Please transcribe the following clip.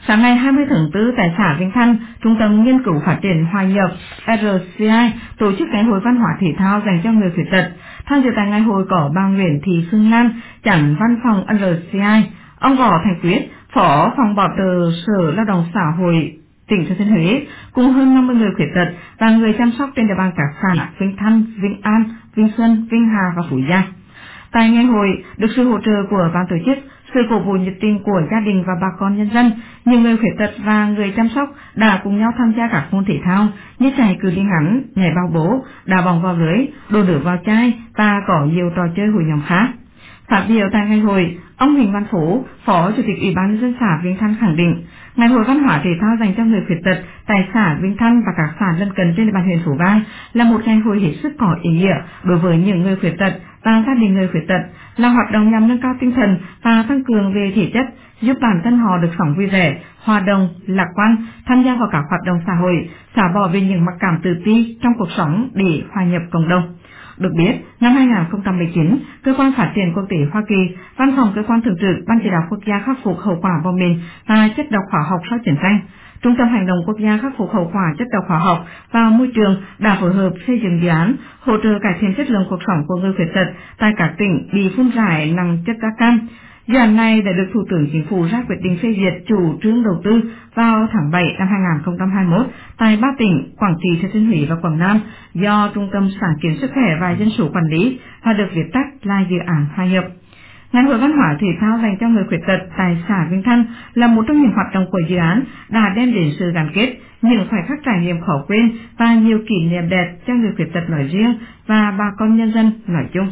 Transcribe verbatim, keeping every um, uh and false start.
Sáng ngày hai mươi tháng tư tại xã Vĩnh Thanh, Trung tâm Nghiên cứu Phát triển Hòa nhập rờ xê i tổ chức ngày hội văn hóa thể thao dành cho người khuyết tật. Tham dự tại ngày hội có bà Nguyễn Thị Phương Lan, chánh văn phòng rờ xê i, ông Võ Thành Quyết, phó phòng bảo trợ Sở Lao động Xã hội tỉnh Thừa Thiên Huế, cùng hơn năm mươi người khuyết tật và người chăm sóc trên địa bàn các xã Vĩnh Thanh, Vĩnh An, Vĩnh Xuân, Vĩnh Hà và Phú Gia. Tại ngày hội, được sự hỗ trợ của ban tổ chức, sự cổ vũ nhiệt tình của gia đình và bà con nhân dân, nhiều người khuyết tật và người chăm sóc đã cùng nhau tham gia các môn thể thao như chạy cự ly ngắn, nhảy bao bố, đá bóng vào lưới, đổ nước vào chai và có nhiều trò chơi hội nhóm khác. Phát biểu tại ngày hội, ông Huỳnh Văn Phú, Phó Chủ tịch Ủy ban nhân dân xã Vĩnh Thanh khẳng định, ngày hội văn hóa thể thao dành cho người khuyết tật tại xã Vĩnh Thanh và các xã lân cận trên địa bàn huyện Phú Vang là một ngày hội hết sức có ý nghĩa đối với những người khuyết tật và gia đình người khuyết tật, là hoạt động nhằm nâng cao tinh thần và tăng cường về thể chất, giúp bản thân họ được sống vui vẻ, hòa đồng, lạc quan, tham gia vào các hoạt động xã hội, xả bỏ về những mặc cảm tự ti trong cuộc sống để hòa nhập cộng đồng. Được biết, năm hai không một chín, Cơ quan Phát triển Quốc tế Hoa Kỳ, Văn phòng Cơ quan Thường trực Ban Chỉ đạo Quốc gia khắc phục hậu quả bom mìn và chất độc hóa học sau chiến tranh, Trung tâm Hành động Quốc gia khắc phục hậu quả chất độc hóa học và môi trường đã phối hợp xây dựng dự án hỗ trợ cải thiện chất lượng cuộc sống của người khuyết tật tại các tỉnh bị phun rải nặng chất da cam. Dự án này đã được Thủ tướng Chính phủ ra quyết định phê duyệt chủ trương đầu tư vào tháng bảy năm hai không hai mốt tại ba tỉnh Quảng Trị, Thừa Thiên Huế và Quảng Nam do Trung tâm Sáng kiến Sức khỏe và Dân số quản lý và được viết tắt là dự án Hòa nhập. Ngày hội văn hóa thể thao dành cho người khuyết tật tại xã Vĩnh Thanh là một trong những hoạt động của dự án đã đem đến sự gắn kết, những khoảnh khắc trải nghiệm khó quên và nhiều kỷ niệm đẹp cho người khuyết tật nói riêng và bà con nhân dân nói chung.